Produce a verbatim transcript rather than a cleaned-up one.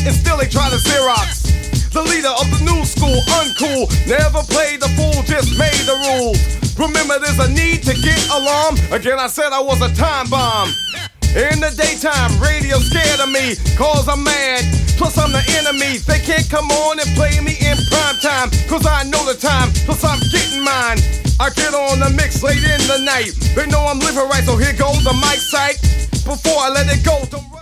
and still they try to Xerox. The leader of the new school, uncool, never played the fool, just made the rules. Remember, there's a need to get alarm. Again, I said I was a time bomb. In the daytime, radio scared of me, cause I'm mad. Plus I'm the enemy. They can't come on and play me in prime time, cause I know the time, plus I'm getting mine. I get on the mix late in the night. They know I'm living right, so here goes the mic sight. Before I let it go, don't